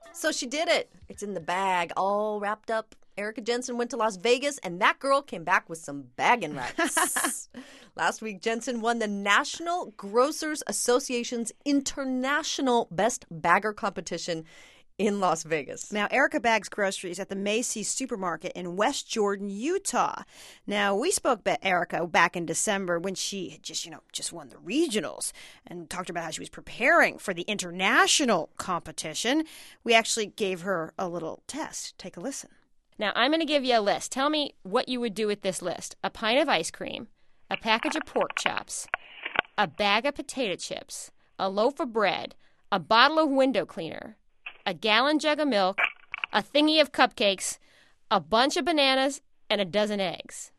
So she did it. It's in the bag, all wrapped up. Erica Jensen went to Las Vegas, and that girl came back with some bagging rights. Last week, Jensen won the National Grocers Association's International Best Bagger Competition in Las Vegas. Now, Erica bags groceries at the Macy's supermarket in West Jordan, Utah. Now, we spoke to Erica back in December when she had just won the regionals and talked about how she was preparing for the international competition. We actually gave her a little test. Take a listen. Now, I'm going to give you a list. Tell me what you would do with this list. A pint of ice cream, a package of pork chops, a bag of potato chips, a loaf of bread, a bottle of window cleaner, a gallon jug of milk, a thingy of cupcakes, a bunch of bananas, and a dozen eggs.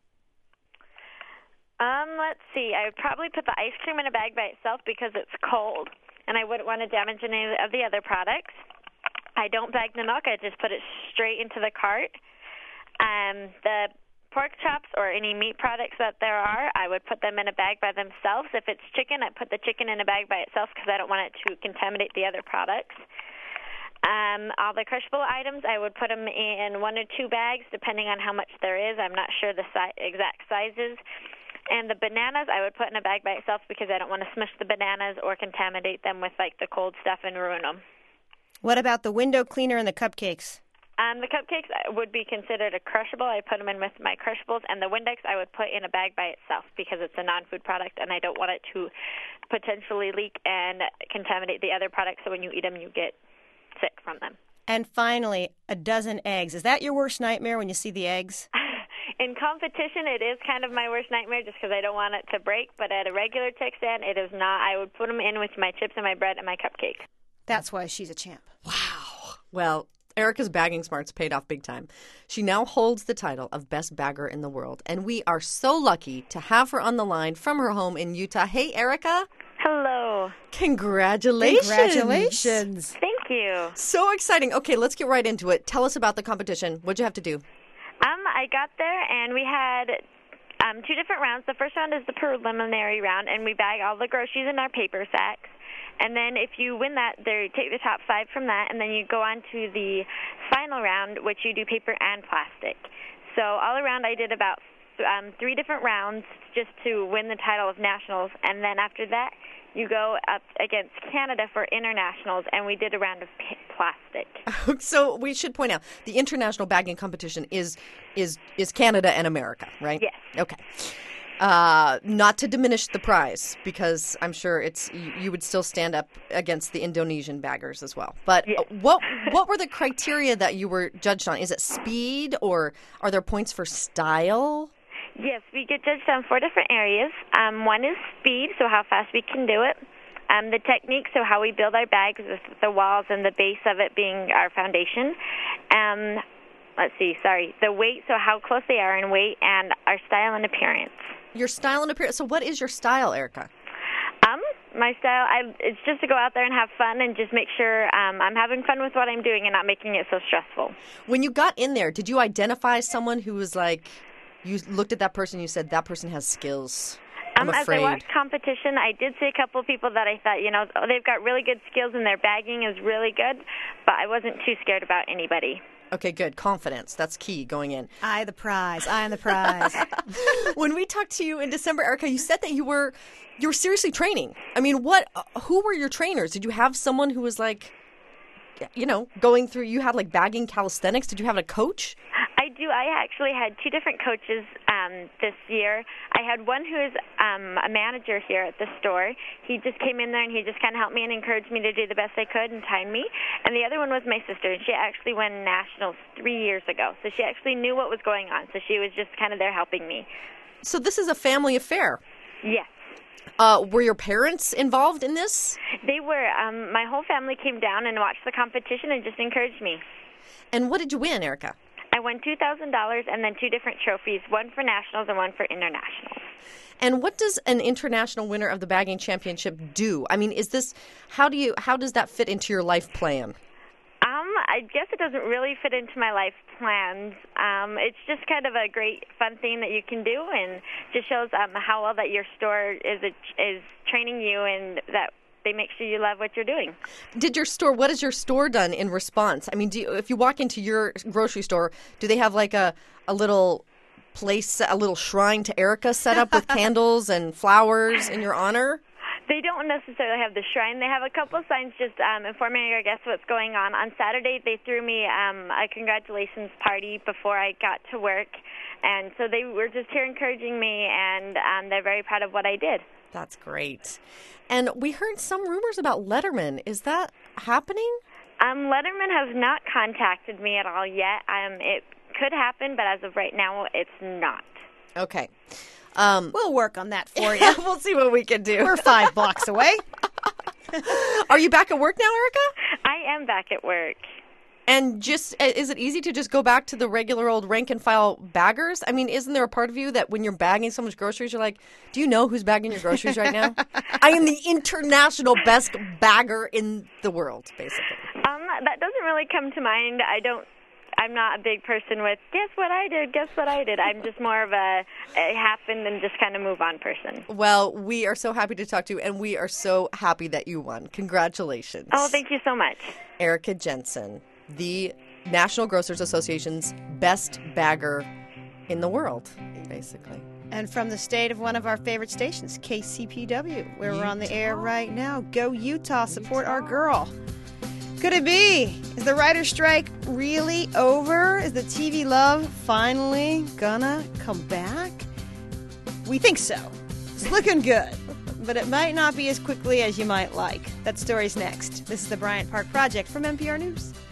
Let's see. I would probably put the ice cream in a bag by itself because it's cold, and I wouldn't want to damage any of the other products. I don't bag the milk. I just put it straight into the cart. The pork chops or any meat products that there are, I would put them in a bag by themselves. If it's chicken, I put the chicken in a bag by itself because I don't want it to contaminate the other products. All the crushable items, I would put them in 1 or 2 bags, depending on how much there is. I'm not sure the exact sizes. And the bananas, I would put in a bag by itself because I don't want to smush the bananas or contaminate them with the cold stuff and ruin them. What about the window cleaner and the cupcakes? The cupcakes would be considered a crushable. I put them in with my crushables. And the Windex I would put in a bag by itself because it's a non-food product, and I don't want it to potentially leak and contaminate the other products, so when you eat them, you get sick from them. And finally, a dozen eggs. Is that your worst nightmare when you see the eggs? In competition, it is kind of my worst nightmare just because I don't want it to break. But at a regular tech stand, it is not. I would put them in with my chips and my bread and my cupcake. That's why she's a champ. Wow. Well, Erica's bagging smarts paid off big time. She now holds the title of Best Bagger in the World, and we are so lucky to have her on the line from her home in Utah. Hey, Erica. Hello. Congratulations. Congratulations. Thank you. So exciting. Okay, let's get right into it. Tell us about the competition. What'd you have to do? I got there, and we had 2 different rounds. The first round is the preliminary round, and we bag all the groceries in our paper sacks. And then if you win that, they take the top 5 from that, and then you go on to the final round, which you do paper and plastic. So all around, I did about 3 different rounds just to win the title of nationals. And then after that, you go up against Canada for internationals, and we did a round of plastic. So we should point out the international bagging competition is Canada and America, right? Yes. Okay. Not to diminish the prize, because I'm sure you would still stand up against the Indonesian baggers as well. But yes. What were the criteria that you were judged on? Is it speed, or are there points for style? Yes, we get judged on 4 different areas. One is speed, so how fast we can do it. The technique, so how we build our bags with the walls and the base of it being our foundation. The weight, so how close they are in weight, and our style and appearance. Your style and appearance. So what is your style, Erica? My style, it's just to go out there and have fun and just make sure I'm having fun with what I'm doing and not making it so stressful. When you got in there, did you identify someone who was like, you looked at that person, you said, that person has skills? I'm afraid. As I watched competition, I did see a couple people that I thought, they've got really good skills and their bagging is really good, but I wasn't too scared about anybody. Okay, good. Confidence. That's key going in. I the prize. I am the prize. When we talked to you in December, Erica, you said that you were seriously training. I mean, who were your trainers? Did you have someone who was going through, you had bagging calisthenics? Did you have a coach? I do. I actually had 2 different coaches this year. I had one who is a manager here at the store. He just came in there and he just kind of helped me and encouraged me to do the best I could and timed me. And the other one was my sister, and she actually won nationals 3 years ago. So she actually knew what was going on. So she was just kind of there helping me. So this is a family affair. Yes. Were your parents involved in this? They were. My whole family came down and watched the competition and just encouraged me. And what did you win, Erica? I won $2,000 and then 2 different trophies, one for nationals and one for internationals. And what does an international winner of the bagging championship do? I mean, how does that fit into your life plan? I guess it doesn't really fit into my life plans. It's just kind of a great, fun thing that you can do, and just shows how well that your store is training you, and that they make sure you love what you're doing. What has your store done in response? I mean, if you walk into your grocery store, do they have like a little place, a little shrine to Erica set up with candles and flowers in your honor? They don't necessarily have the shrine. They have a couple of signs just informing our guests what's going on. On Saturday, they threw me a congratulations party before I got to work. And so they were just here encouraging me, and they're very proud of what I did. That's great. And we heard some rumors about Letterman. Is that happening? Letterman has not contacted me at all yet. It could happen, but as of right now, it's not. Okay. We'll work on that for you. We'll see what we can do. We're 5 blocks away. Are you back at work now, Erica? I am back at work. And is it easy to just go back to the regular old rank and file baggers? I mean, isn't there a part of you that when you're bagging someone's groceries, you're like, do you know who's bagging your groceries right now? I am the international best bagger in the world, basically. That doesn't really come to mind. I'm not a big person with, guess what I did. I'm just more of a it happened and just kind of move on person. Well, we are so happy to talk to you, and we are so happy that you won. Congratulations. Oh, thank you so much. Erica Jensen, the National Grocers Association's best bagger in the world, basically. And from the state of one of our favorite stations, KCPW, where we're on the air right now. Go Utah, support our girl. Could it be? Is the writer's strike really over? Is the TV love finally gonna come back? We think so. It's looking good. But it might not be as quickly as you might like. That story's next. This is the Bryant Park Project from NPR News.